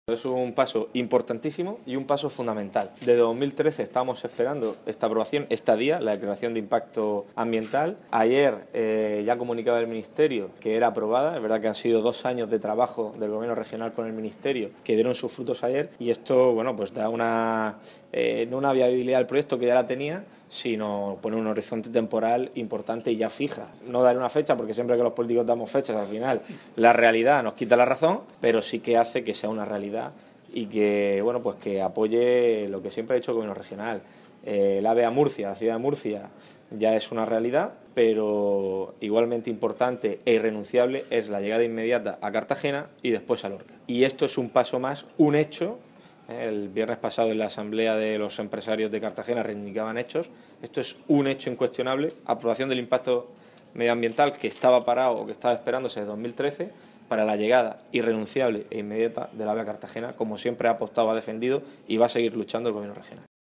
Es un paso importantísimo y un paso fundamental. Desde 2013 estamos esperando esta aprobación, este día, la declaración de impacto ambiental. Ayer ya comunicaba el Ministerio que era aprobada. Es verdad que han sido 2 años de trabajo del Gobierno regional con el Ministerio que dieron sus frutos ayer, y esto, bueno, pues da no una viabilidad al proyecto que ya la tenía, sino pone un horizonte temporal importante y ya fija. No daré una fecha, porque siempre que los políticos damos fechas, al final la realidad nos quita la razón, pero sí que hace que sea una realidad y que, bueno, pues que apoye lo que siempre ha dicho el Gobierno regional. El AVE a Murcia, la ciudad de Murcia, ya es una realidad, pero igualmente importante e irrenunciable es la llegada inmediata a Cartagena y después a Lorca. Y esto es un paso más, un hecho. El viernes pasado en la asamblea de los empresarios de Cartagena reivindicaban hechos. Esto es un hecho incuestionable, aprobación del impacto medioambiental que estaba parado o que estaba esperándose desde 2013 para la llegada irrenunciable e inmediata del AVE a Cartagena, como siempre ha apostado, ha defendido y va a seguir luchando el Gobierno regional.